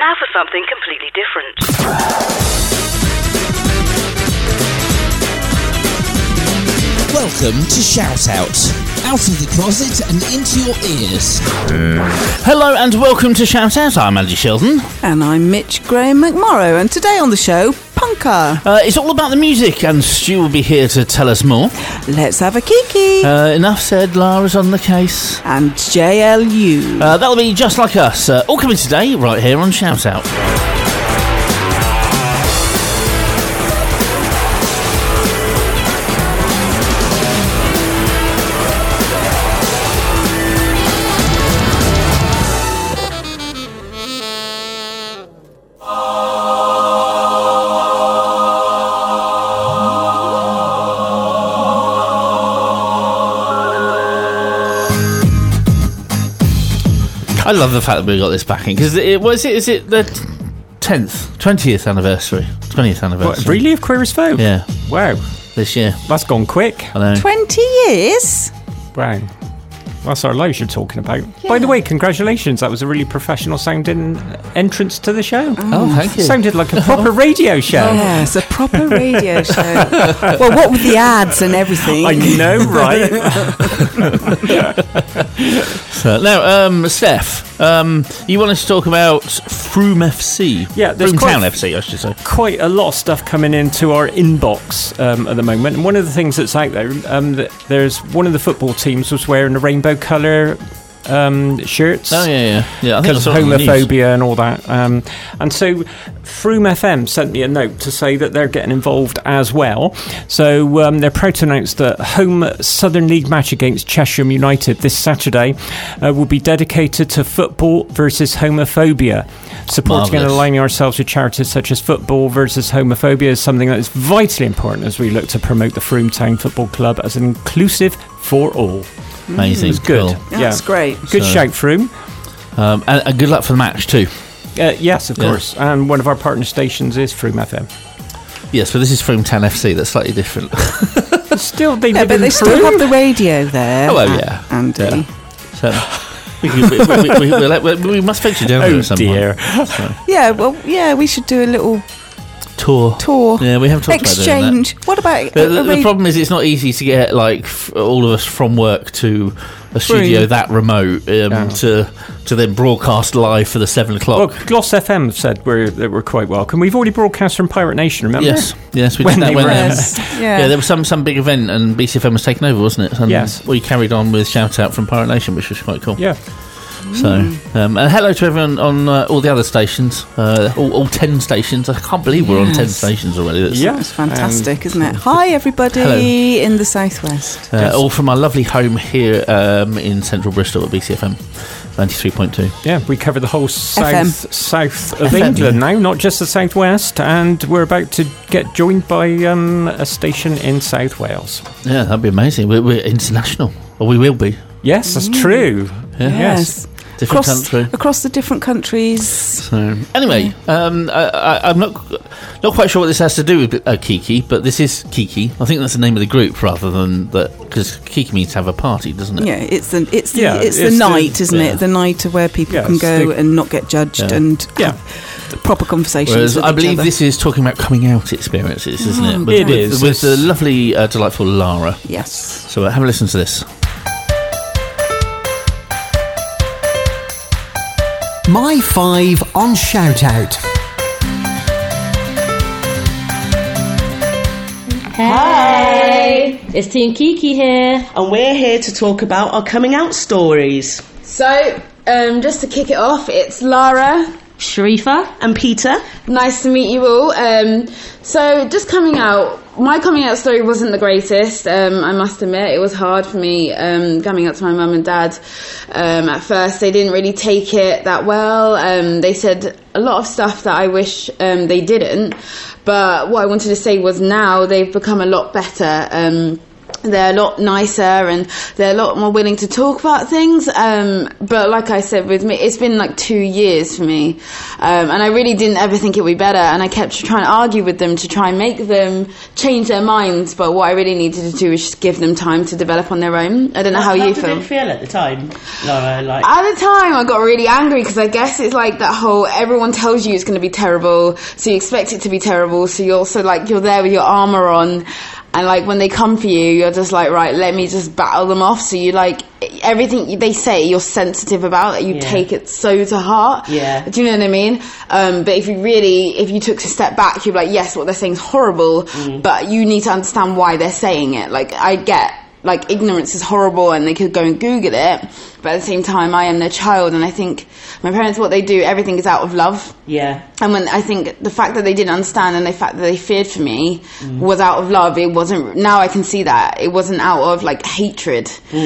now for something completely different. Welcome to Shout Out. Out of the closet and into your ears. Hello and welcome to Shout Out. I'm Andy Sheldon. And I'm Mitch Graham McMorrow. And today on the show, Punker. It's all about the music and Stu will be here to tell us more. Let's have a kiki. Enough said, Lara's on the case. And JLU. That'll be Just Like Us. All coming today right here on Shout Out. I love the fact that we got this back in because is it the 20th anniversary? 20th anniversary. What, really, of Queer as Folk? Yeah. Wow. This year. That's gone quick. I know. 20 years? Wow. That's our lives you're talking about. Yeah. By the way, congratulations. That was a really professional sounding entrance to the show. Oh, thank you. Sounded like a proper radio show. Yes, a proper radio show. Well, what with the ads and everything? I know, right? So, now, Steph, you wanted to talk about Frome FC. Yeah, there's Town FC, I should say. Quite a lot of stuff coming into our inbox at the moment. And one of the things that's out there, there's one of the football teams was wearing a rainbow colour shirts. Oh, yeah. I think because of homophobia and all that. And so Frome FM sent me a note to say that they're getting involved as well. So they're proud to announce that home Southern League match against Cheshire United this Saturday will be dedicated to football versus homophobia. Supporting and aligning ourselves with charities such as Football versus Homophobia is something that is vitally important as we look to promote the Frome Town Football Club as an inclusive for all. Amazing. It's good. Cool. Yeah, that's great. Good shout, Frome. And good luck for the match too. Yes, of course. And one of our partner stations is Frome FM. Yes, but this is Frome Town FC. That's slightly different. Still, they but they still have the radio there. Oh, well, yeah. Andy. Yeah. So we must venture down there at some point. So. Yeah, well, yeah, we should do a little tour. Yeah, we haven't talked exchange. about doing that. What about the problem is it's not easy to get all of us from work to a studio that remote to then broadcast live for the 7 o'clock. Well, Gloss FM said that we're quite welcome. We've already broadcast from Pirate Nation, remember? Yes, we did that when there was some big event and BCFM was taken over, wasn't it? And yes. We carried on with Shout Out from Pirate Nation, which was quite cool. Yeah. So, and hello to everyone on all the other stations, all 10 stations. I can't believe we're on 10 stations already. It's fantastic, isn't it? Hi, everybody in the southwest. All from our lovely home here in central Bristol at BCFM 93.2. Yeah, we cover the whole south of England now, not just the southwest, and we're about to get joined by a station in South Wales. Yeah, that'd be amazing. We're international, or we will be. Yes, that's true. Yeah. Yes. Different country. Across the different countries. So, anyway, I'm not quite sure what this has to do with Kiki, but this is Kiki. I think that's the name of the group rather than that, because Kiki means to have a party, doesn't it? Yeah, it's the night, isn't it? The night where people can go and not get judged and have proper conversations. Whereas with I believe each other. this is talking about coming out experiences, isn't it? It is. With the lovely, delightful Lara. Yes. So have a listen to this. My 5 on Shout Out. Hey! It's Team Kiki here. And we're here to talk about our coming out stories. So, just to kick it off, it's Lara, Sharifa, and Peter. Nice to meet you all. So, just coming out, my coming out story wasn't the greatest, I must admit. It was hard for me coming out to my mum and dad. At first, they didn't really take it that well. They said a lot of stuff that I wish they didn't. But what I wanted to say was now they've become a lot better. they're a lot nicer and they're a lot more willing to talk about things. But like I said, with me, it's been like 2 years for me. And I really didn't ever think it would be better. And I kept trying to argue with them to try and make them change their minds. But what I really needed to do was just give them time to develop on their own. I don't know how you feel. How did it feel at the time, Laura? Like, at the time, I got really angry because I guess it's like that whole everyone tells you it's going to be terrible, so you expect it to be terrible. So you're also like you're there with your armour on. And, like, when they come for you, you're just like, right, let me just battle them off. So you, like, everything they say you're sensitive about, that you take it so to heart. Yeah. Do you know what I mean? But if you took a step back, you'd be like, yes, what they're saying is horrible, but you need to understand why they're saying it. Like, I get, like, ignorance is horrible and they could go and Google it. But at the same time, I am their child, and I think my parents, what they do, everything is out of love. Yeah. And when I think the fact that they didn't understand and the fact that they feared for me was out of love. It wasn't. Now I can see that it wasn't out of like hatred.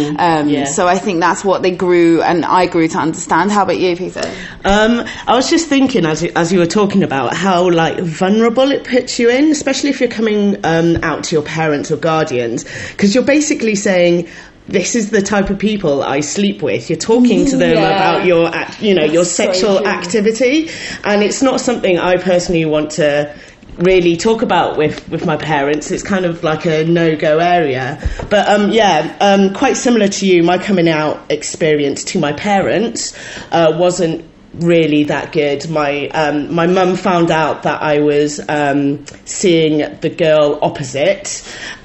So I think that's what they grew, and I grew to understand. How about you, Peter? I was just thinking as you were talking about how like vulnerable it puts you in, especially if you're coming out to your parents or guardians, because you're basically saying, this is the type of people I sleep with. You're talking to them about your sexual activity, and it's not something I personally want to really talk about with my parents. It's kind of like a no-go area. But quite similar to you, my coming out experience to my parents wasn't really that good. My mum found out that I was seeing the girl opposite,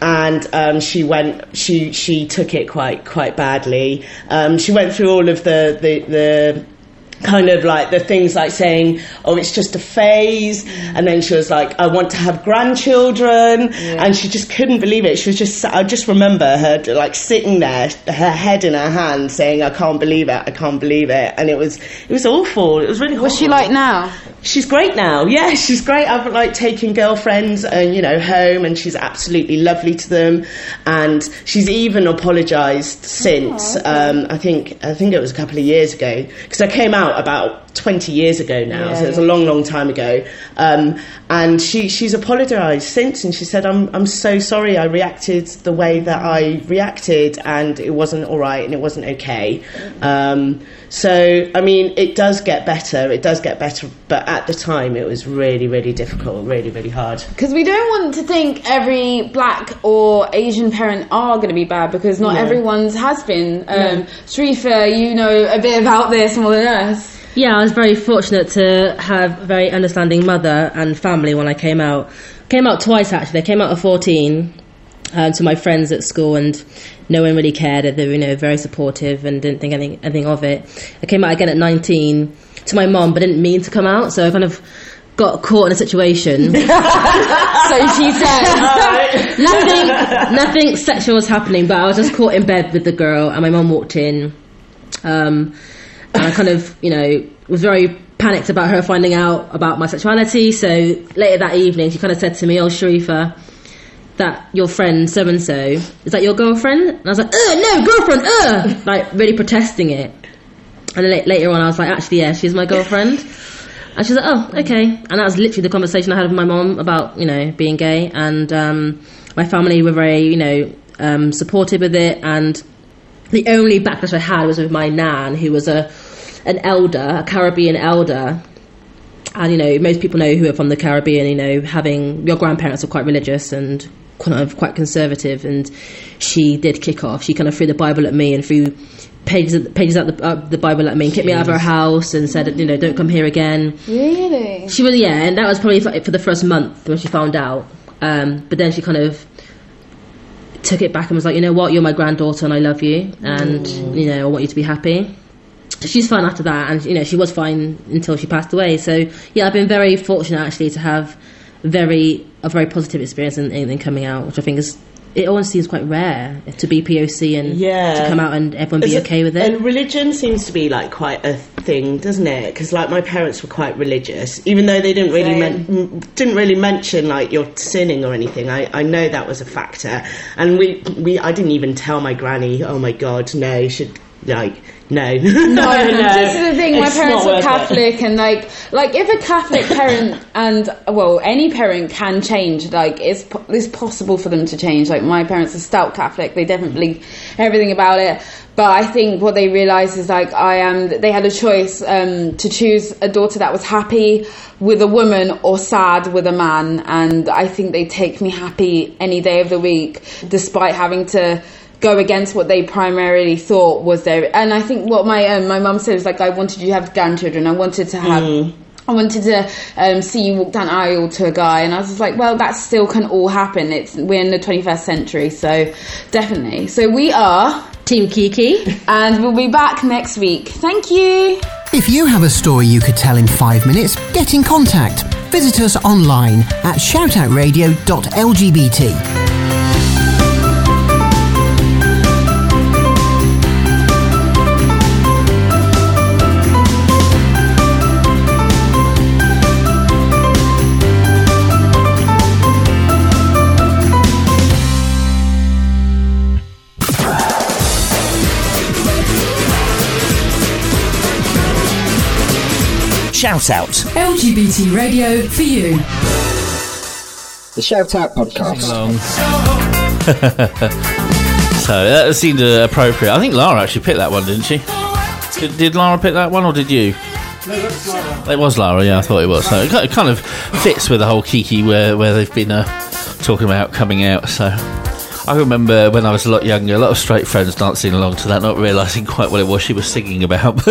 and she took it quite badly. She went through all of the kind of like the things like saying, oh, it's just a phase, and then she was like, I want to have grandchildren, and she just couldn't believe it. She was just, I just remember her like sitting there, her head in her hand, saying, I can't believe it, and it was awful. It was really horrible. What's she like now? She's great now. Yeah, she's great. I've like taken girlfriends and home, and she's absolutely lovely to them, and she's even apologised since. I think it was a couple of years ago, because I came out about 20 years ago now, so it was a long time ago, and she's apologised since, and she said, I'm so sorry I reacted the way that I reacted, and it wasn't all right and it wasn't okay. So I mean, it does get better, but at the time it was really, really difficult, really, really hard. Because we don't want to think every black or Asian parent are going to be bad, because not everyone's has been. Sharifa, you know a bit about this more than us. Yeah, I was very fortunate to have a very understanding mother and family when I came out. Came out twice, actually. I came out at 14 to my friends at school, and no one really cared. They were very supportive and didn't think anything of it. I came out again at 19 to my mom, but didn't mean to come out, so I kind of got caught in a situation. So she said. Nothing sexual was happening, but I was just caught in bed with the girl, and my mum walked in. And I kind of, was very panicked about her finding out about my sexuality. So later that evening, she kind of said to me, oh, Sharifa, that your friend so-and-so, is that your girlfriend? And I was like, no, girlfriend, like really protesting it. And then later on, I was like, actually, yeah, she's my girlfriend. And she's like, oh, okay. And that was literally the conversation I had with my mom about, being gay. And my family were very, supportive with it. And the only backlash I had was with my nan, who was an elder, a Caribbean elder. And, most people know who are from the Caribbean, having your grandparents are quite religious and kind of quite conservative. And she did kick off. She kind of threw the Bible at me and threw pages out the Bible at me and kicked me out of her house and said, don't come here again. Really? She was, yeah, and that was probably for the first month when she found out. But then she kind of took it back and was like, you know what, you're my granddaughter and I love you, and I want you to be happy. She's fine after that, and she was fine until she passed away. So yeah, I've been very fortunate actually to have a very positive experience in coming out, which I think is, it always seems quite rare to be POC and to come out and everyone be okay with it. And religion seems to be like quite a thing, doesn't it? Because like my parents were quite religious, even though they didn't really mention like you're sinning or anything. I know that was a factor, and I didn't even tell my granny, oh my god, no, you should like No. This is the thing. My parents were Catholic, and like if a Catholic parent and any parent can change, like it's possible for them to change. Like my parents are stout Catholic; they definitely believe everything about it. But I think what they realised is they had a choice to choose a daughter that was happy with a woman or sad with a man, and I think they take me happy any day of the week, despite having to go against what they primarily thought was their. And I think what my mum said was I wanted you to have grandchildren. I wanted to have. I wanted to see you walk down the aisle to a guy, and I was just like, well, that still can all happen. We're in the 21st century, so definitely. So we are Team Kiki, and we'll be back next week. Thank you. If you have a story you could tell in 5 minutes, get in contact. Visit us online at shoutoutradio.lgbt. Shout Out. LGBT radio for you. The Shout Out podcast. So that seemed appropriate. I think Lara actually picked that one, didn't she? Did Lara pick that one, or did you? No, that's Lara. It was Lara, yeah, I thought it was. So it kind of fits with the whole Kiki where they've been talking about coming out. So I remember when I was a lot younger, a lot of straight friends dancing along to that, not realising quite what it was she was singing about.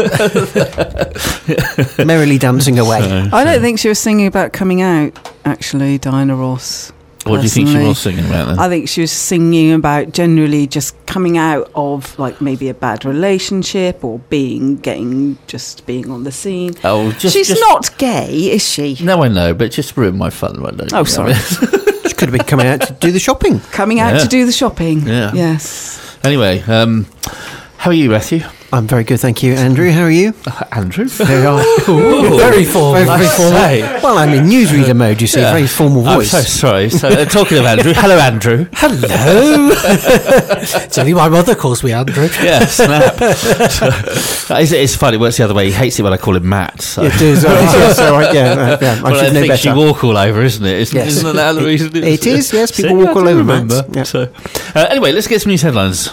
Merrily dancing away. I don't think she was singing about coming out, actually, Diana Ross. What do you think she was singing about then? I think she was singing about generally just coming out of maybe a bad relationship or being on the scene. Oh, she's not gay, is she? No, I know, but just ruin my fun, why don't you? Oh, sorry. She could have been coming out to do the shopping. To do the shopping. Yeah. Yes. Anyway, how are you, Matthew? I'm very good, thank you. Andrew, how are you? Andrew? Very formal. Very formal. Well, I'm in newsreader mode, you see, very formal voice. I'm so sorry. So, talking of Andrew, hello, Andrew. Hello. It's only my mother calls me Andrew. Yeah, snap. It's funny, it works the other way. He hates it when I call him Matt. So. It is, yes, all right, yeah. I should know better. You walk all over, isn't it? Yes. Isn't that the reason? It is, yes, people walk all over, remember. Matt. Yeah. So, anyway, let's get some news headlines.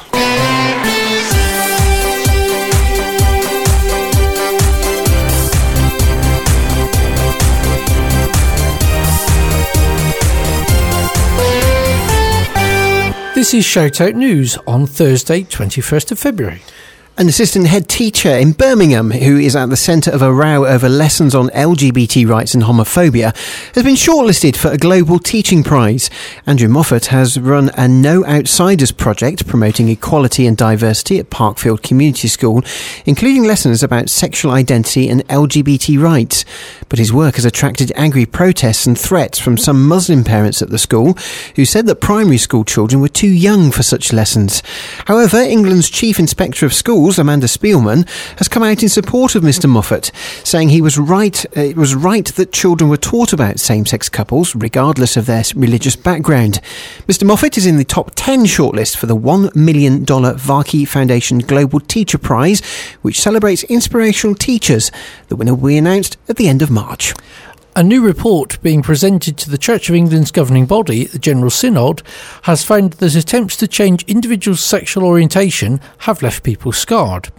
This is Shout Out News on Thursday, 21st of February. An assistant head teacher in Birmingham, who is at the centre of a row over lessons on LGBT rights and homophobia, has been shortlisted for a Global Teaching Prize. Andrew Moffat has run a No Outsiders project promoting equality and diversity at Parkfield Community School, including lessons about sexual identity and LGBT rights. But his work has attracted angry protests and threats from some Muslim parents at the school, who said that primary school children were too young for such lessons. However, England's Chief Inspector of Schools, Amanda Spielman, has come out in support of Mr Moffat, saying it was right that children were taught about same-sex couples, regardless of their religious background. Mr Moffat is in the top 10 shortlist for the $1 million Varkey Foundation Global Teacher Prize, which celebrates inspirational teachers. The winner will be announced at the end of March. A new report being presented to the Church of England's governing body, the General Synod, has found that attempts to change individuals' sexual orientation have left people scarred.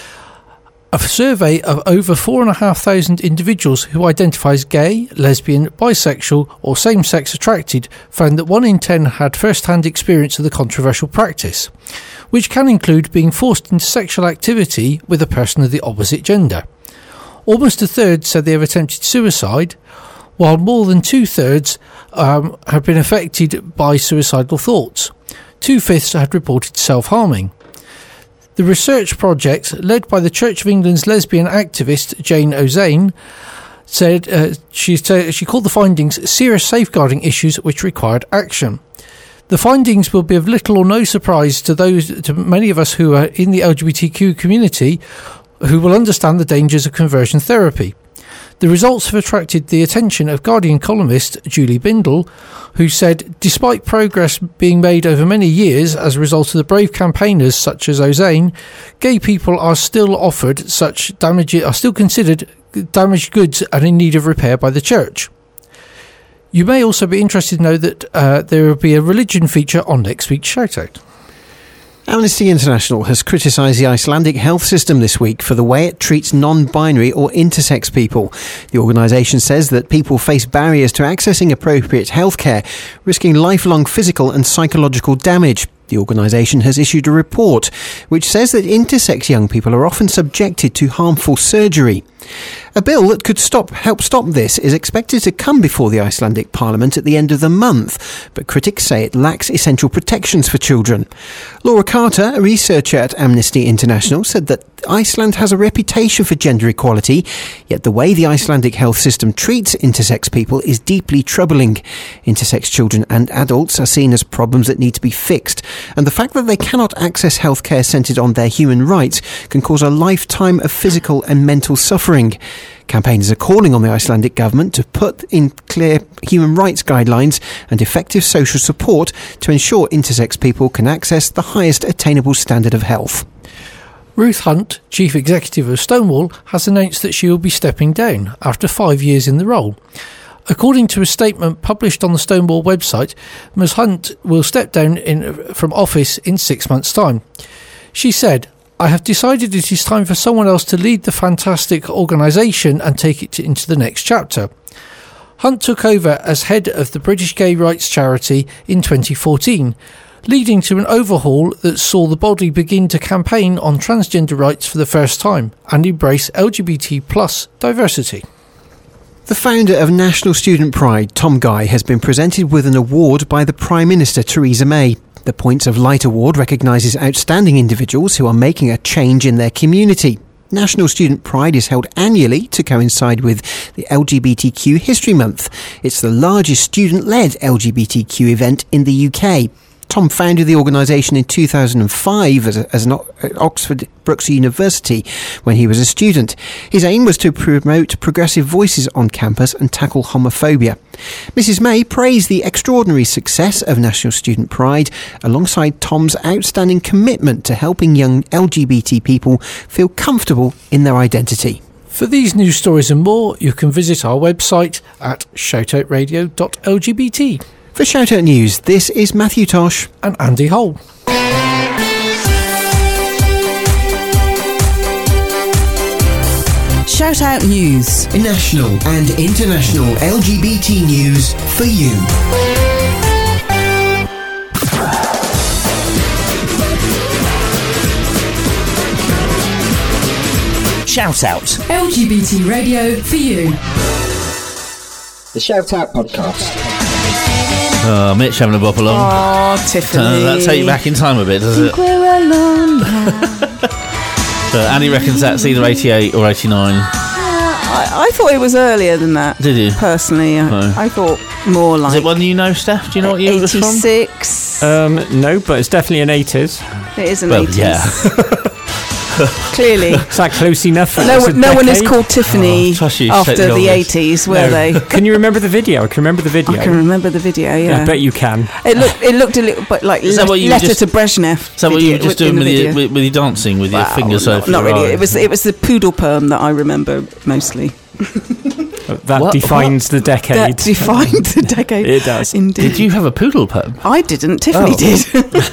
A survey of over 4,500 individuals who identify as gay, lesbian, bisexual or same-sex attracted found that 1 in 10 had first-hand experience of the controversial practice, which can include being forced into sexual activity with a person of the opposite gender. Almost a third said they have attempted suicide, while more than 2/3 have been affected by suicidal thoughts. 2/5 had reported self-harming. The research project, led by the Church of England's lesbian activist Jane O'Zane, said she called the findings serious safeguarding issues which required action. The findings will be of little or no surprise to many of us who are in the LGBTQ community, who will understand the dangers of conversion therapy. The results have attracted the attention of Guardian columnist Julie Bindel, who said, despite progress being made over many years as a result of the brave campaigners such as Ozane, gay people are still considered damaged goods and in need of repair by the church. You may also be interested to know that there will be a religion feature on next week's Shoutout. Amnesty International has criticised the Icelandic health system this week for the way it treats non-binary or intersex people. The organisation says that people face barriers to accessing appropriate healthcare, risking lifelong physical and psychological damage. The organisation has issued a report which says that intersex young people are often subjected to harmful surgery. A bill that could help stop this is expected to come before the Icelandic Parliament at the end of the month, but critics say it lacks essential protections for children. Laura Carter, a researcher at Amnesty International, said that Iceland has a reputation for gender equality, yet the way the Icelandic health system treats intersex people is deeply troubling. Intersex children and adults are seen as problems that need to be fixed, and the fact that they cannot access healthcare centred on their human rights can cause a lifetime of physical and mental suffering. Campaigners are calling on the Icelandic government to put in clear human rights guidelines and effective social support to ensure intersex people can access the highest attainable standard of health. Ruth Hunt, Chief Executive of Stonewall, has announced that she will be stepping down after 5 years in the role. According to a statement published on the Stonewall website, Ms Hunt will step down from office in 6 months' time. She said, "I have decided it is time for someone else to lead the fantastic organisation and take it into the next chapter." Hunt took over as head of the British gay rights charity in 2014, leading to an overhaul that saw the body begin to campaign on transgender rights for the first time and embrace LGBT plus diversity. The founder of National Student Pride, Tom Guy, has been presented with an award by the Prime Minister, Theresa May. The Points of Light Award recognises outstanding individuals who are making a change in their community. National Student Pride is held annually to coincide with the LGBTQ History Month. It's the largest student-led LGBTQ event in the UK. Tom founded the organisation in 2005 at Oxford Brookes University when he was a student. His aim was to promote progressive voices on campus and tackle homophobia. Mrs May praised the extraordinary success of National Student Pride alongside Tom's outstanding commitment to helping young LGBT people feel comfortable in their identity. For these news stories and more, you can visit our website at shoutoutradio.lgbt. For Shoutout News, this is Matthew Tosh and Andy Hole. Shoutout News. National and international LGBT news for you. Shoutout. LGBT radio for you. The Shoutout podcast. Oh, Mitch having a bop along. Oh, Tiffany. That take you back in time a bit, does it? We're alone now. So Annie reckons that's either 88 or 89. I thought it was earlier than that. Did you? Personally, No. I thought more like... Is it one you know, Steph? Do you know what year it was from? 86. No, but it's definitely an 80s. It is an Well, 80s. yeah. Clearly. Is that close enough? For No one is called Tiffany trust you, after take the the 80s, were they? Can you remember the video? I can remember the video. I can remember the video, yeah. I bet you can. It looked a little bit like Is that what you were Letter just- to Brezhnev. Is that what you were just doing with video. your dancing with your fingers over Not your really. eyes? It was the poodle perm that I remember mostly. That What? defines the decade. That defined the decade. It does. Indeed. Did you have a poodle perm? I didn't. Tiffany Oh. did.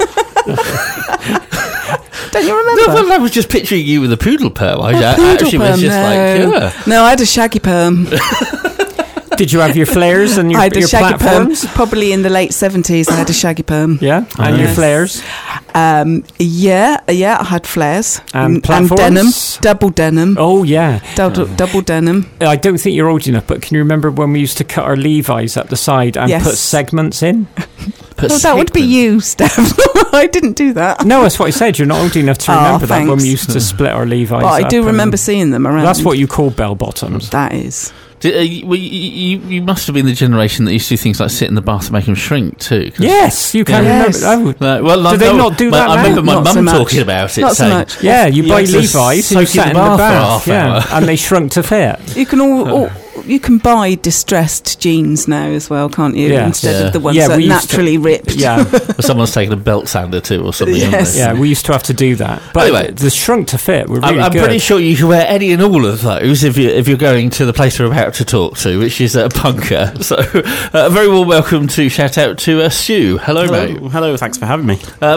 Don't you remember? No, well, I was just picturing you with a poodle perm. I Poodle actually was perm, just like, no. yeah. No, I had a shaggy perm. Did you have your flares and your, I had a your shaggy platforms? perm. Probably in the late 70s, I had a shaggy perm. Yeah, and your flares. Yeah, I had flares. And denim. platforms? Double denim. Oh, yeah. Double denim. I don't think you're old enough, but can you remember when we used to cut our Levi's up the side and Yes. put segments in? Well, that would be you, Steph. I didn't do that. No, that's what I said. You're not old enough to Oh, remember that when thanks. we used to split our Levi's But I up do and- remember seeing them around. That's what you call bell bottoms. That is. You must have been the generation that used to do things like sit in the bath and make them shrink too. Yes, you can remember. Do they not do that? I remember my Not so mum much. talking about it. Not so saying, much. Yeah, you buy have to Levi's and you soak in sat in the for bath, half an hour. and they shrunk to fit. You can you can buy distressed jeans now as well, can't you? Yeah. Instead of the ones Yeah, that we used to- naturally ripped. Yeah, Or someone's taken a belt sander too, or something. haven't Yes. they? yeah, we used to have to do that. But Anyway, the shrunk to fit were really I'm good. pretty sure you can wear any and all of those if you're going to the place we're about to talk to, which is Punker. So, a very warm welcome to shout out to Stu. Hello, mate. Hello, thanks for having me.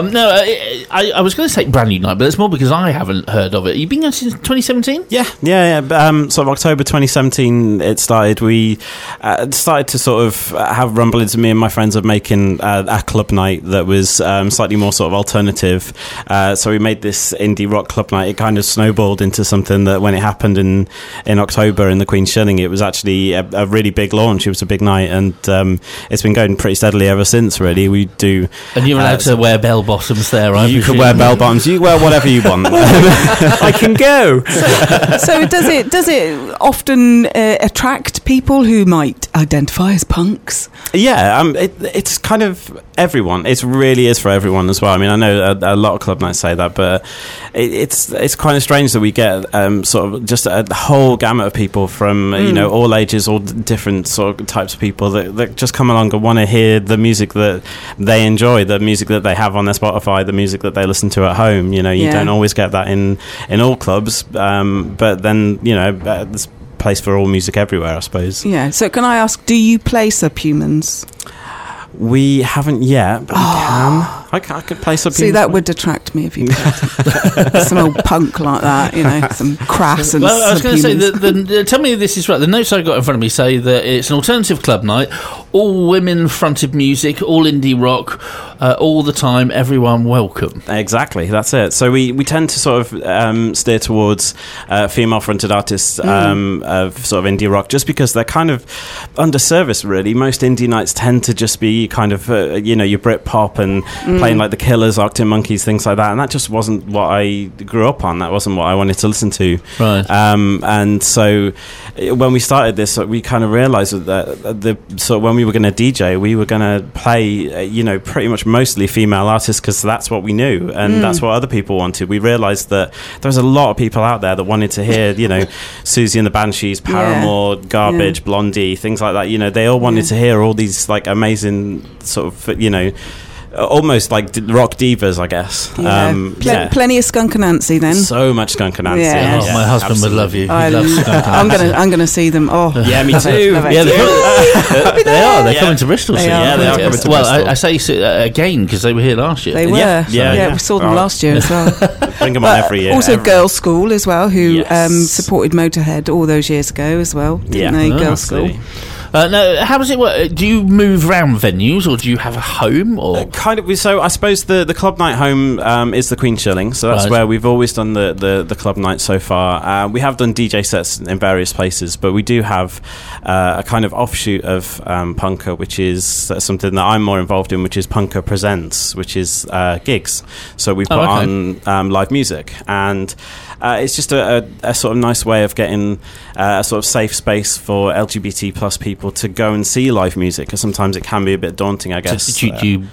I was going to say brand new night, but it's more because I haven't heard of it. You've been going since 2017? Yeah. Sort of October 2017, it started. We started to sort of have rumblings of me and my friends of making a club night that was slightly more sort of alternative. So we made this indie rock club night. It kind of snowballed into something that when it happened in October in the Queen's Shilling, it was actually a really big launch. It was a big night, and it's been going pretty steadily ever since, really. We do... And you're allowed to wear bell bottoms there, right? You can wear bell bottoms. You wear whatever you want. I can go. So does it often attract people who might identify as punks? Yeah, it's kind of everyone. It really is for everyone as well. I mean, I know a lot of club nights say that, but it's kind of strange that we get sort of just a whole gamut of people from all ages, all different sort of types of people that just come along and want to hear the music that they enjoy, the music that they have on their Spotify, the music that they listen to at home. You don't always get that in all clubs, but then there's place for all music everywhere, I suppose. Yeah. So can I ask, do you play Subhumans? We haven't yet, but we can. I could play something. See, that would detract me if you played some old punk like that, some crass and Well, I was going to say, Subhumans. tell me if this is right. The notes I got in front of me say that it's an alternative club night, all women-fronted music, all indie rock, all the time, everyone welcome. Exactly, that's it. So we tend to sort of steer towards female-fronted artists of sort of indie rock, just because they're kind of underserviced, really. Most indie nights tend to just be kind of, your Britpop and playing like the Killers, Arctic Monkeys, things like that, and that just wasn't what I grew up on. That wasn't what I wanted to listen to. Right. And so when we started this, we kind of realised that when we were going to DJ, we were going to play, pretty much mostly female artists, because that's what we knew, and that's what other people wanted. We realised that there was a lot of people out there that wanted to hear, Susie and the Banshees, Paramore, Garbage, Blondie, things like that. They all wanted to hear all these like amazing sort of, almost like rock divas, I guess. Plenty of Skunk Anansie then. So much Skunk Anansie. Yeah. Oh, my husband absolutely. would love you. He loves Skunk Anansie. I'm gonna see them. Oh, Yeah, me too. Love it. Yeah, they are. They're Yeah. coming to Bristol soon. They are. Yeah, they are coming to Well, Bristol. I say so, again because they were here last year. They were. Yeah. We saw them last year as well. Bring them on every year. Also, Girls' School as well, who Yes. supported Motorhead all those years ago as well, didn't Yeah. they? Oh, Girls' School. absolutely. Now, how does it work? Do you move around venues, or do you have a home? Or Kind of. So I suppose the club night home is the Queen's Shilling. So that's Right. where we've always done the club night so far. We have done DJ sets in various places, but we do have a kind of offshoot of Punker, which is something that I'm more involved in, which is Punker Presents, which is gigs. So we put on live music, and it's just a sort of nice way of getting a sort of safe space for LGBT plus people to go and see live music, because sometimes it can be a bit daunting, I guess. do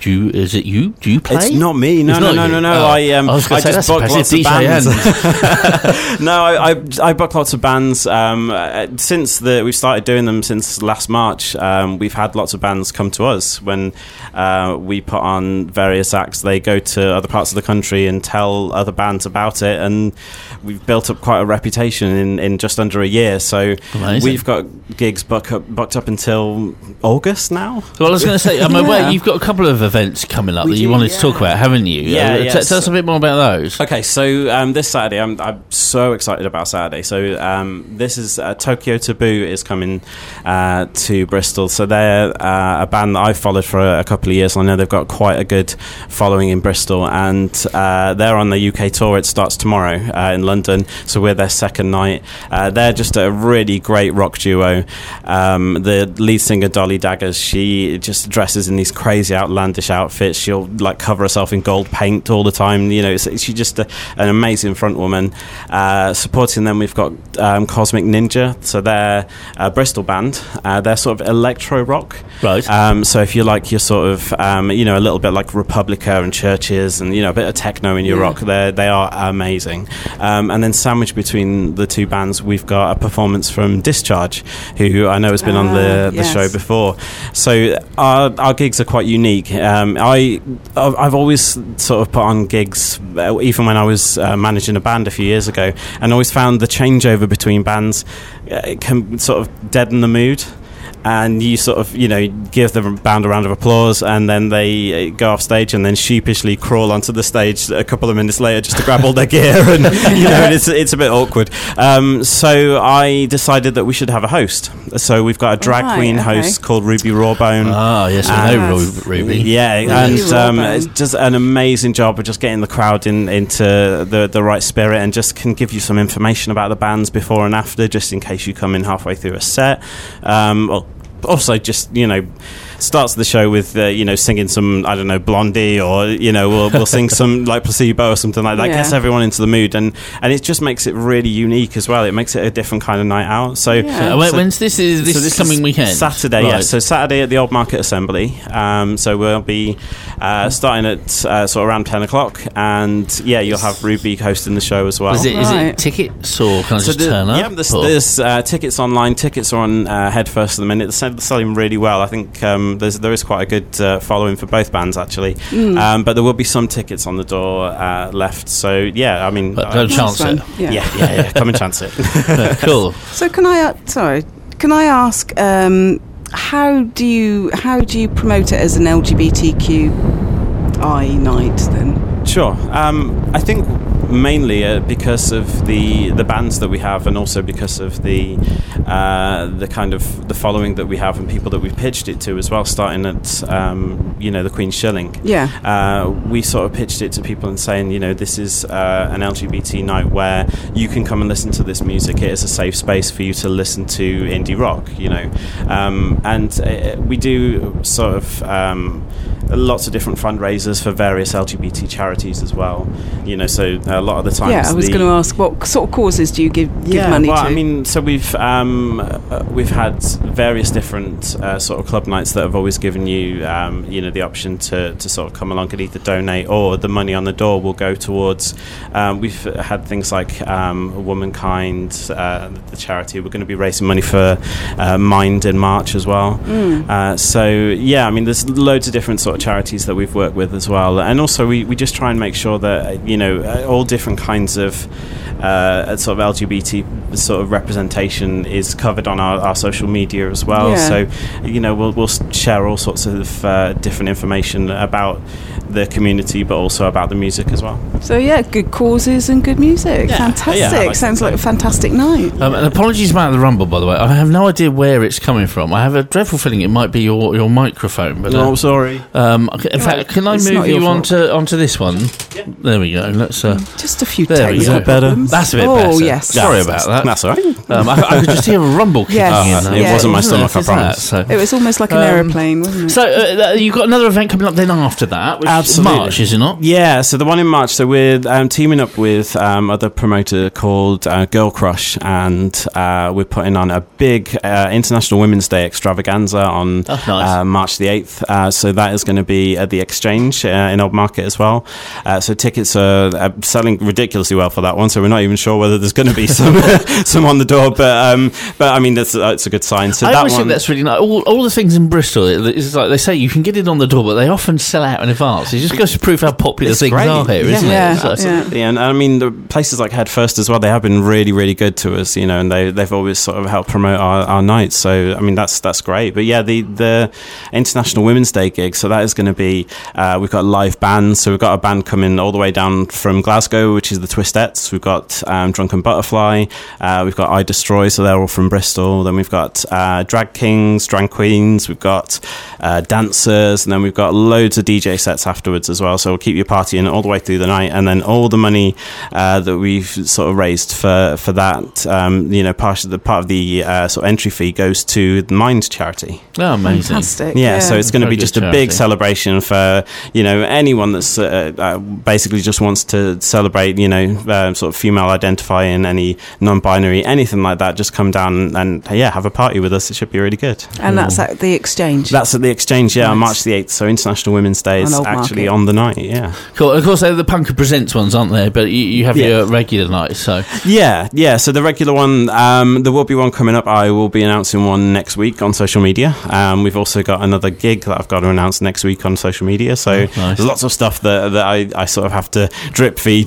you play? It's not me. No. Oh. I was gonna say, just that's book lots of DJ bands. No, I book lots of bands. Since we've started doing them since last March, we've had lots of bands come to us when we put on various acts. They go to other parts of the country and tell other bands about it, and we've built up quite a reputation in just under a year. So Amazing. we've got gigs booked up until August now. Well, I was going to say, I'm aware you've got a couple of events coming up that you wanted to talk about, haven't you? Yeah, Tell us a bit more about those. Okay, so this Saturday, I'm so excited about Saturday. So this is Tokyo Taboo is coming to Bristol. So they're a band that I've followed for a couple of years. I know they've got quite a good following in Bristol, and they're on the UK tour. It starts tomorrow in London, so we're their second night. They're just a really great rock duo. the lead singer Dolly Daggers, she just dresses in these crazy outlandish outfits. She'll like cover herself in gold paint all the time. You know, she's just an amazing front woman. Supporting them, we've got Cosmic Ninja. So they're a Bristol band. They're sort of electro rock. Right. So if you like your sort of you know, a little bit like Republica and Churches, and you know, a bit of techno in your rock, they are amazing. And then sandwiched between the two bands, we've got a performance from Discharge, who I know has been on the show before. So our gigs are quite unique. I've always sort of put on gigs, even when I was managing a band a few years ago, and always found the changeover between bands can sort of deaden the mood. And you sort of, you know, give the band a round of applause, and then they go off stage and then sheepishly crawl onto the stage a couple of minutes later just to grab all their gear, and you know, it's a bit awkward. So I decided that we should have a host. So we've got a drag queen host called Ruby Rawbone. Ah, yes, we know Ruby. Yeah, and it does an amazing job of just getting the crowd into the right spirit, and just can give you some information about the bands before and after, just in case you come in halfway through a set. Also, just, you know, starts the show with you know, singing some, I don't know, Blondie, or you know, we'll sing some like Placebo or something like that. Gets everyone into the mood, and it just makes it really unique as well. It makes it a different kind of night out. So when's this? Is coming weekend? Saturday, right. So Saturday at the Old Market Assembly. So we'll be starting at sort of around 10 o'clock, and you'll have Ruby hosting the show as well. Is it tickets, or can I just turn up? Yeah, there's tickets online. Tickets are on Head First at the minute. They're selling really well. I think there is quite a good following for both bands, actually. But there will be some tickets on the door left. So yeah, I mean, don't chance it. Yeah, come and chance it. Cool. So can I ask, how do you promote it as an LGBTQI night then? Sure. I think mainly because of the bands that we have, and also because of the kind of the following that we have and people that we've pitched it to as well, starting at you know, the Queen's Shilling. We sort of pitched it to people and saying, you know, this is an LGBT night where you can come and listen to this music. It is a safe space for you to listen to indie rock, you know. And we do sort of lots of different fundraisers for various LGBT charities as well, you know, so a lot of the time I was going to ask, what sort of causes do you give money to? I mean, so we've had various different sort of club nights that have always given you you know, the option to sort of come along and either donate, or the money on the door will go towards we've had things like Womankind, the charity. We're going to be raising money for Mind in March as well. So yeah, I mean, there's loads of different sort of charities that we've worked with as well, and also we just try and make sure that, you know, all different kinds of sort of LGBT sort of representation is covered on our social media as well. So, you know, we'll share all sorts of different information about the community, but also about the music as well. So yeah, good causes and good music. Fantastic. Sounds like a fantastic night. And apologies about the rumble, by the way. I have no idea where it's coming from. I have a dreadful feeling it might be your microphone. But sorry. In fact, can I move you onto this one? Yeah. There we go. Let's just a few. There we go. Better. That's a bit better. Oh yes. Sorry about that. That's all right. I could just hear a rumble kicking in. It wasn't my stomach, I promise. It was almost like an aeroplane, wasn't it? So you've got another event coming up then after that, which is March, is it not? Yeah, so the one in March. So we're teaming up with other promoter called Girl Crush, and we're putting on a big International Women's Day extravaganza on March the 8th. So that is going to be at the Exchange in Old Market as well. So tickets are selling ridiculously well for that one. So we're not even sure whether there's going to be some on the door, but I mean, it's a good sign. So I always think that's really nice. All the things in Bristol, it's like they say you can get it on the door, but they often sell out in advance. It just goes to prove how popular things are here, isn't it? Absolutely. And I mean, the places like Head First as well, they have been really, really good to us, you know, and they've always sort of helped promote our nights. So I mean, that's great. But yeah, the International Women's Day gig, so that night is going to be, we've got live bands. So we've got a band coming all the way down from Glasgow, which is the Twistettes. We've got Drunken Butterfly. We've got I Destroy, so they're all from Bristol. Then we've got Drag Kings, Drag Queens. We've got dancers, and then we've got loads of DJ sets afterwards as well. So we'll keep you partying all the way through the night, and then all the money that we've sort of raised for that, part of the sort of entry fee goes to the Mind charity. Oh, amazing! Fantastic. Yeah, so it's going to be just charity. a big celebration for anyone that's basically just wants to celebrate sort of female identifying, any non-binary, anything like that. Just come down and have a party with us. It should be really good. And that's at the Exchange. That's at the Exchange, on March the 8th. So International Women's Day is actually on the night. Yeah, cool. Of course, they're the Punker Presents ones, aren't they? But you have your regular nights. So so the regular one, there will be one coming up. I will be announcing one next week on social media. We've also got another gig that I've got to announce next week on social media. So there's lots of stuff that I sort of have to drip feed,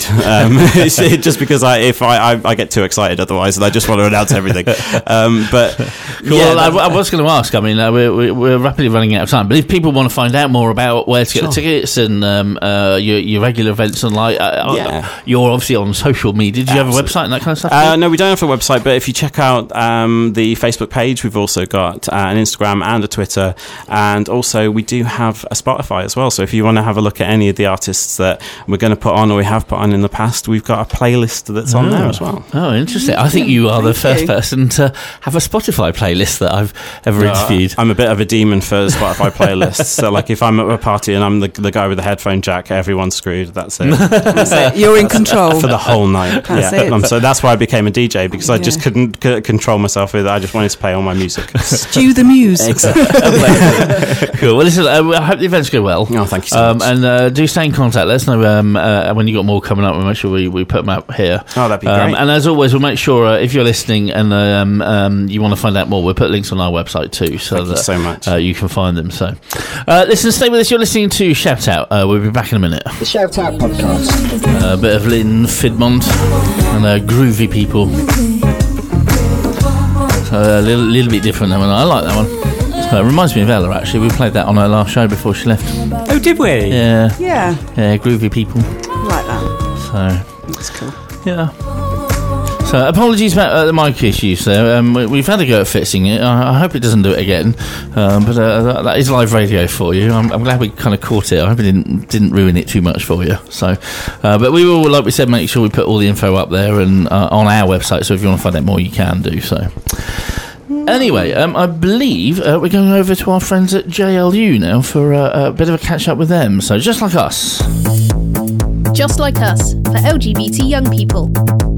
just because I get too excited otherwise, and I just want to announce everything. But cool. I was going to ask. I mean, we're rapidly running out of time. But if people want to find out more about where to get the tickets and your regular events and you're obviously on social media. Do you have a website and that kind of stuff? No, we don't have a website. But if you check out the Facebook page, we've also got an Instagram and a Twitter, and also we do have a Spotify as well. So if you want to have a look at any of the artists that we're going to put on or we have put on in the past, we've got a playlist that's on there as well. Oh, interesting. I think you are the first person to have a Spotify playlist that I've ever interviewed. I'm a bit of a demon for Spotify playlists. So like if I'm at a party and I'm the guy with the headphone jack, everyone's screwed. That's it. That's it. You're in control for the whole night. That's it. So that's why I became a DJ, because I just couldn't control myself with it. I just wanted to play all my music. Stew the muse. Exactly. Cool. Well, listen, I hope the events go well. Oh, thank you so much. And do stay in contact. Let us know when you got more coming up. We'll make sure we put them out here. Oh, that'd be great. And as always, we'll make sure if you're listening and you want to find out more, we'll put links on our website too, so thank you so much. You can find them. So, listen, stay with us. You're listening to Shout Out. We'll be back in a minute. The Shout Out podcast. A bit of Lynn Fidmont and Groovy People. So a little bit different that one. I like that one. So it reminds me of Ella, actually. We played that on her last show before she left. Oh, did we? Yeah. Yeah. Yeah, Groovy People. I like that. So that's cool. Yeah. So apologies about the mic issues there. We've had a go at fixing it. I hope it doesn't do it again. But that is live radio for you. I'm glad we kind of caught it. I hope it didn't ruin it too much for you. So, but we will, like we said, make sure we put all the info up there and on our website. So if you want to find out more, you can do so. Anyway, I believe we're going over to our friends at JLU now for a bit of a catch up with them. So Just Like Us. Just Like Us for LGBT young people.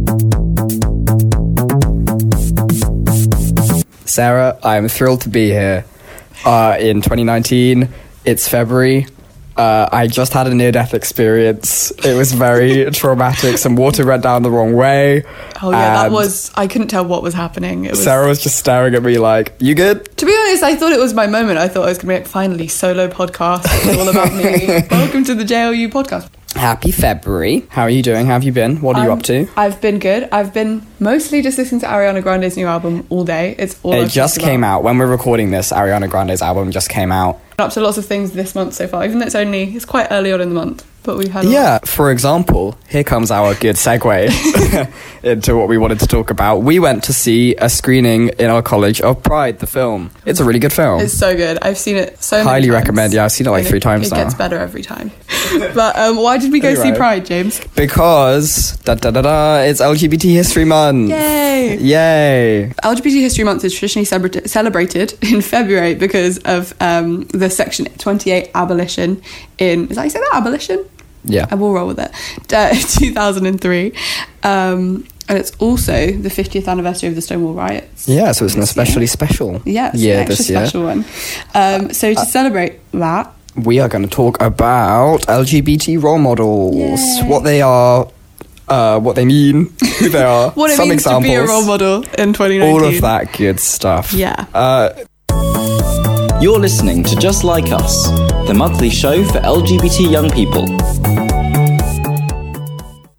Sarah, I am thrilled to be here. In 2019, it's February. I just had a near-death experience. It was very traumatic. Some water ran down the wrong way. Oh yeah, that was... I couldn't tell what was happening. Sarah was just staring at me like, you good? To be honest, I thought it was my moment. I thought I was going to be finally solo podcast. It's all about me. Welcome to the JLU podcast. Happy February. How are you doing? How have you been? What are you up to? I've been good. I've been mostly just listening to Ariana Grande's new album all day. It's all It just came out. When we're recording this, Ariana Grande's album just came out. Up to lots of things this month so far, even though it's quite early on in the month. But we've had for example, here comes our good segue into what we wanted to talk about. We went to see a screening in our college of Pride, the film. It's a really good film. It's so good. I've seen it so many Highly times. recommend. Yeah, I've seen it like 3 times now. It gets better every time. But why did we go see Pride, James? Because it's LGBT History Month. Yay! LGBT History Month is traditionally celebrated in February because of the Section 28 abolition in... Is that how you say that? Abolition? Yeah. I will roll with it. 2003. And it's also the 50th anniversary of the Stonewall riots. Yeah, so it's an especially special year this year. Special one. So to celebrate that... We are going to talk about LGBT role models. Yay. What they are... what they mean, who they are, what it some means examples, to be a role model in 2019. All of that good stuff. Yeah. You're listening to Just Like Us, the monthly show for LGBT young people.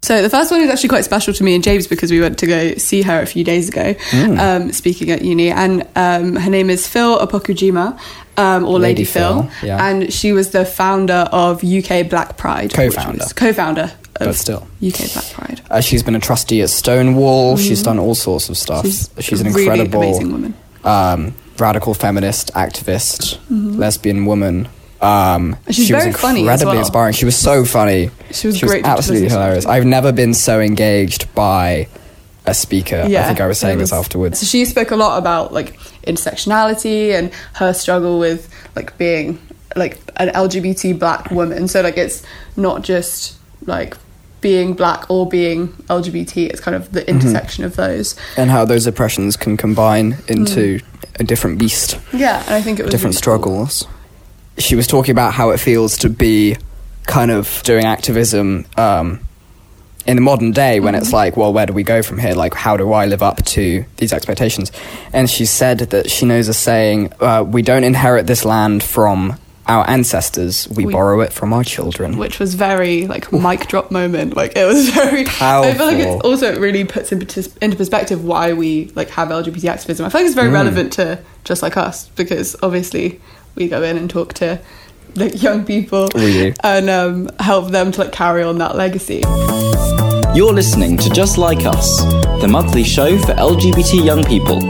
So the first one is actually quite special to me and James because we went to go see her a few days ago, speaking at uni, and her name is Phil Opokujima, or Lady Phil, and she was the founder of UK Black Pride. Co-founder. But still, UK Black Pride. She's been a trustee at Stonewall. She's done all sorts of stuff. She's an incredible, really amazing woman. Radical feminist activist, lesbian woman. She's she was very funny as incredibly well. inspiring. She was so funny. She was great. Absolutely hilarious. I've never been so engaged by a speaker. Yeah, I think I was saying this afterwards. So she spoke a lot about like intersectionality and her struggle with like being like an LGBT Black woman. So like it's not just like being Black or being LGBT, it's kind of the intersection of those. And how those oppressions can combine into a different beast. Yeah, and I think it was different really struggles. Cool. She was talking about how it feels to be kind of doing activism in the modern day when it's like, well, where do we go from here? Like, how do I live up to these expectations? And she said that she knows a saying, we don't inherit this land from our ancestors, we borrow it from our children. Which was very, like, mic drop moment. Like, it was very powerful. I feel like it also really puts into perspective why we, like, have LGBT activism. I feel like it's very relevant to Just Like Us, because obviously we go in and talk to, like, young people and help them to, like, carry on that legacy. You're listening to Just Like Us, the monthly show for LGBT young people.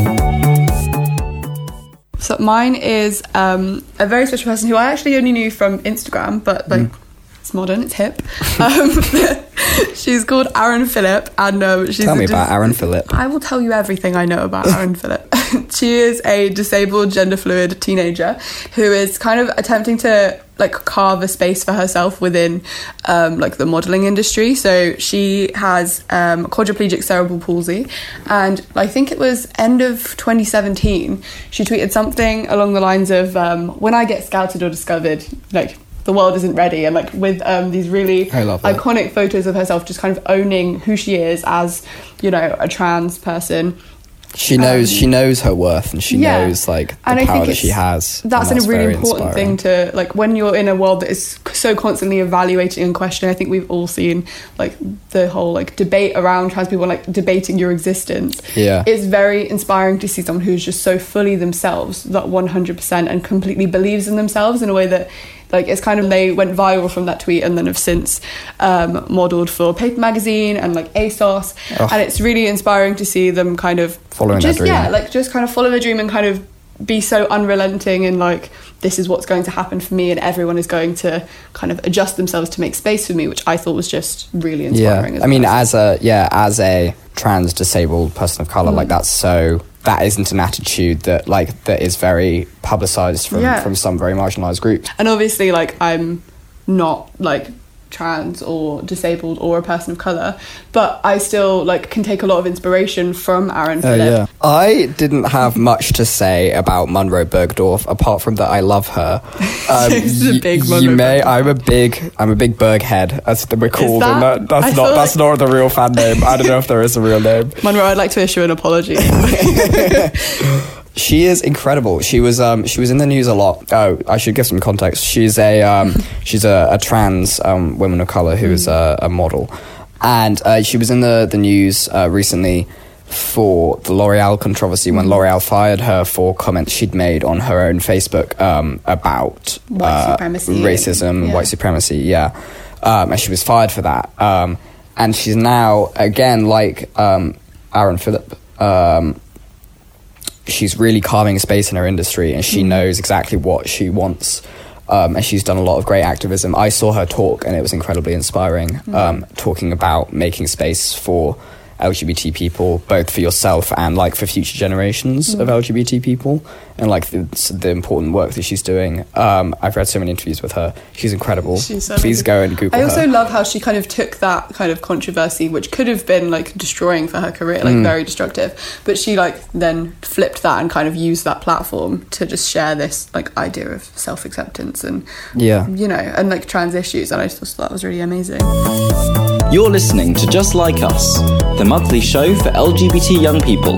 So mine is a very special person who I actually only knew from Instagram, but like it's modern, it's hip. She's called Aaron Phillip, and she's tell me about Aaron Phillip. I will tell you everything I know about Aaron Phillip. She is a disabled, gender fluid teenager who is kind of attempting to like carve a space for herself within like the modelling industry. So she has quadriplegic cerebral palsy, and I think it was end of 2017 she tweeted something along the lines of when I get scouted or discovered, like the world isn't ready, and like with these really iconic photos of herself just kind of owning who she is as, you know, a trans person. She knows her worth, and she knows like the power that she has. That's a really important thing to, like, when you're in a world that is so constantly evaluating and questioning. I think we've all seen like the whole like debate around trans people, like debating your existence. Yeah, it's very inspiring to see someone who's just so fully themselves, that 100%, and completely believes in themselves in a way that, like, it's kind of, they went viral from that tweet and then have since modelled for Paper Magazine and like ASOS, and it's really inspiring to see them kind of following their dream. Yeah, like just kind of follow their dream and kind of be so unrelenting and like, this is what's going to happen for me, and everyone is going to kind of adjust themselves to make space for me, which I thought was just really inspiring. I mean, as a trans disabled person of colour, like that isn't an attitude that is very publicised from some very marginalised groups. And obviously, like, I'm not like trans or disabled or a person of colour, but I still like can take a lot of inspiration from Aaron Phillip. I didn't have much to say about Munro Bergdorf apart from that I love her. I'm a big Berghead, as we're called, and that's not the real fan name. I don't know if there is a real name. Munro, I'd like to issue an apology. She is incredible. She was in the news a lot. Oh, I should give some context. She's a trans woman of colour who is a model, and she was in the news recently for the L'Oreal controversy when L'Oreal fired her for comments she'd made on her own Facebook about white supremacy, racism, white supremacy. And she was fired for that. And she's now again like Aaron Phillip. She's really carving a space in her industry, and she knows exactly what she wants, and she's done a lot of great activism. I saw her talk, and it was incredibly inspiring, talking about making space for LGBT people, both for yourself and like for future generations of LGBT people, and like the important work that she's doing. I've read so many interviews with her. She's incredible. Please go and Google her. I also love how she kind of took that kind of controversy, which could have been like destroying for her career, like very destructive, but she like then flipped that and kind of used that platform to just share this like idea of self-acceptance and you know, and like trans issues, and I just thought that was really amazing. You're listening to Just Like Us, the monthly show for LGBT young people.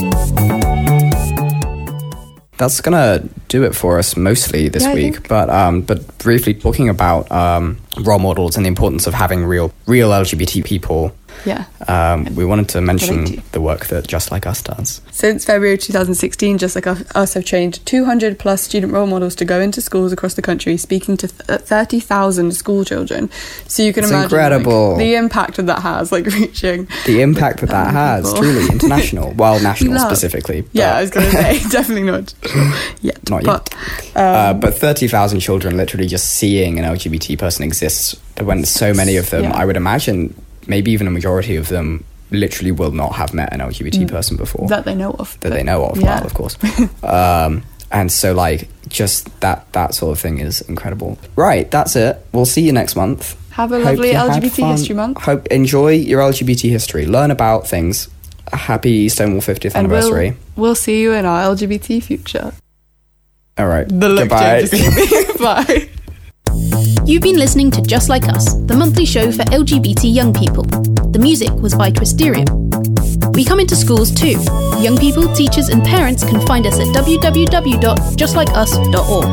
That's gonna do it for us mostly this week, but briefly talking about role models and the importance of having real LGBT people Yeah. We wanted to mention the work that Just Like Us does. Since February 2016, Just Like Us have trained 200 plus student role models to go into schools across the country, speaking to 30,000 school children. So you can imagine incredible. The impact that has, reaching the impact that has, people. truly international, well, national specifically. But yeah, I was going to say definitely not yet. Not yet. But 30,000 children literally just seeing an LGBT person exists, when so many of them, I would imagine, maybe even a majority of them, literally will not have met an LGBT person before. That they know of. Well, of course. And so, just that sort of thing is incredible. Right, that's it. We'll see you next month. Have a lovely LGBT History Month. Enjoy your LGBT history. Learn about things. Happy Stonewall 50th anniversary. We'll see you in our LGBT future. All right. Goodbye. Bye. You've been listening to Just Like Us, the monthly show for LGBT young people. The music was by Twisterium. We come into schools too. Young people, teachers and parents can find us at www.justlikeus.org.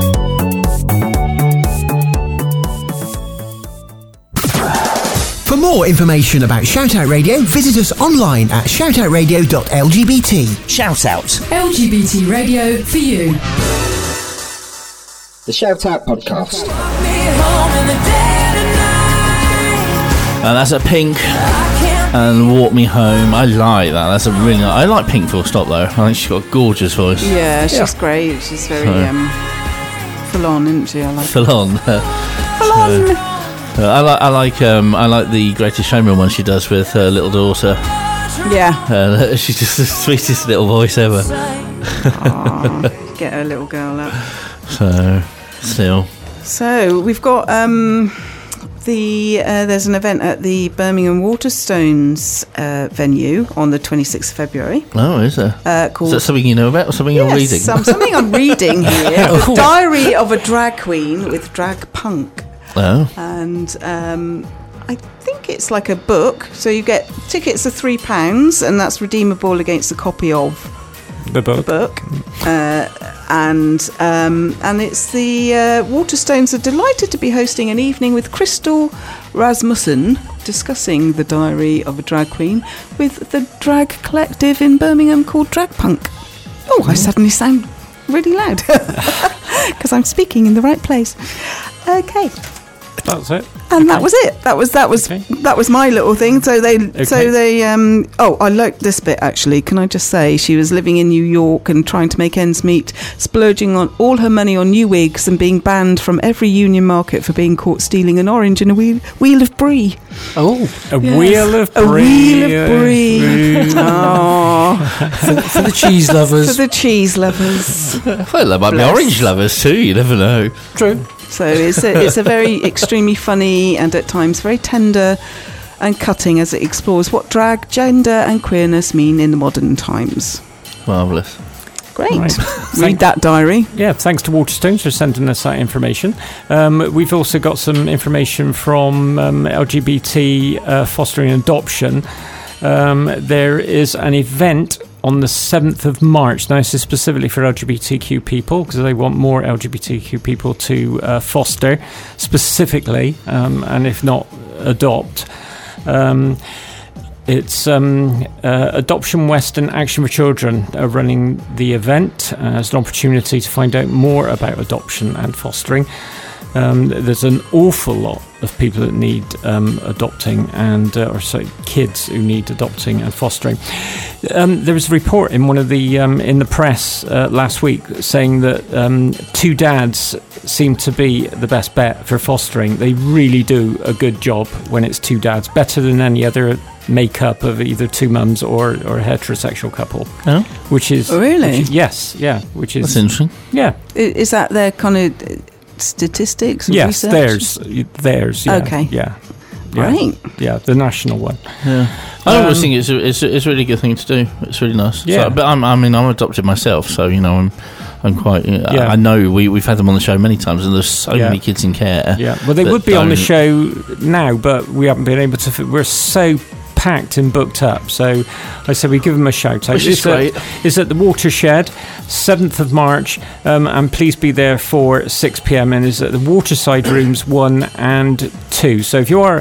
For more information about Shoutout Radio, visit us online at shoutoutradio.lgbt. Shout out. LGBT radio for you. The Shoutout Podcast. And that's a Pink and Walk Me Home. I like that. That's a really nice. I like Pink full stop though. I think she's got a gorgeous voice. Yeah, she's great. She's very full on, isn't she? I like full on. Full on. I like the Greatest Showman one she does with her little daughter. Yeah. She's just the sweetest little voice ever. Aww, get her little girl up. So we've got there's an event at the Birmingham Waterstones venue on the 26th of February. Oh, is there? Called, is that something you know about or something you're reading? Something I'm reading here. The Diary of a Drag Queen with Drag Punk. Oh. And I think it's like a book. So you get tickets of £3 and that's redeemable against a copy of the book. And it's the Waterstones are delighted to be hosting an evening with Crystal Rasmussen discussing the Diary of a Drag Queen with the drag collective in Birmingham called Drag Punk. Oh, I suddenly sound really loud because I'm speaking in the right place. Okay. That's it. And that was it. That was my little thing. So they I like this bit actually. Can I just say she was living in New York and trying to make ends meet, splurging on all her money on new wigs and being banned from every union market for being caught stealing an orange in a wheel of brie. Oh, wheel of brie. A wheel of brie. Oh. For the cheese lovers. For the cheese lovers. Well, there might be orange lovers too. You never know. True. So it's a very extremely funny and at times very tender and cutting as it explores what drag, gender and queerness mean in the modern times. Marvellous. Great. Right. Read that diary. Yeah, thanks to Waterstones for sending us that information. We've also got some information from LGBT fostering and adoption. There is an event on the 7th of March. Now, this is specifically for LGBTQ people because they want more LGBTQ people to foster specifically, and if not, adopt. It's Adoption West and Action for Children are running the event as an opportunity to find out more about adoption and fostering. There's an awful lot of people that need adopting and kids who need adopting and fostering. There was a report in one of the in the press last week saying that two dads seem to be the best bet for fostering. They really do a good job when it's two dads, better than any other makeup of either two mums or a heterosexual couple. Oh, Which is that's interesting. Yeah. Is that their kind of statistics? Yes, theirs. Yeah, okay. Yeah. Right. Yeah, the national one. Yeah. I always think it's a really good thing to do. It's really nice. Yeah. So, but I'm adopted myself, so I'm quite. I know we've had them on the show many times, and there's so many kids in care. Yeah. Well, they would be on the show now, but we haven't been able to. We're so packed and booked up, so I said we give them a shout out. Which is great. It's at the Watershed, 7th of March, and please be there for 6 p.m. and is at the Waterside Rooms 1 and 2. So if you are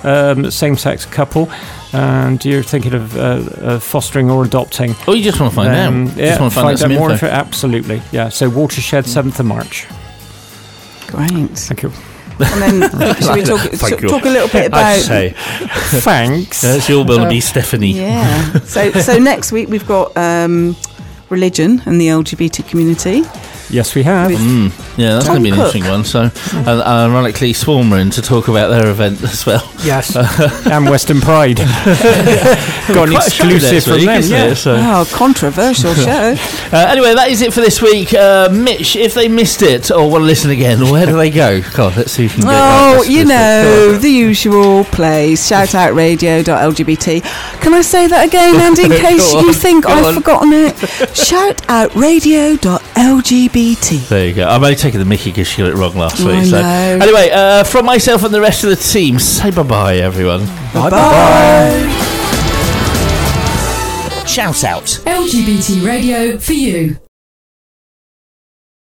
same-sex couple, and you're thinking of fostering or adopting. Oh, you just want to find out? Yeah, just want to find out some more info. Absolutely, yeah. So Watershed, 7th of March. Great. Thank you. And then should we talk a little bit about... I'd say. Thanks. That's your will to be Stephanie. Yeah. So next week we've got religion and the LGBT community. Yes, we have. Yeah, that's going to be an interesting one. So, ironically, Swarm are in to talk about their event as well. Yes. And Western Pride. Got an exclusive from them. Yeah. So. Oh, controversial show. Anyway, that is it for this week. Mitch, if they missed it or want to listen again, where do they go? God, let's see if we can get the usual place, shoutoutradio.lgbt. Can I say that again, Andy, in case you think I've forgotten it? Shoutoutradio.lgbt. There you go. I'm only taking the mickey because she got it wrong last week. So. know. Anyway, from myself and the rest of the team, say bye-bye, everyone. Bye-bye. Shout out. LGBT radio for you.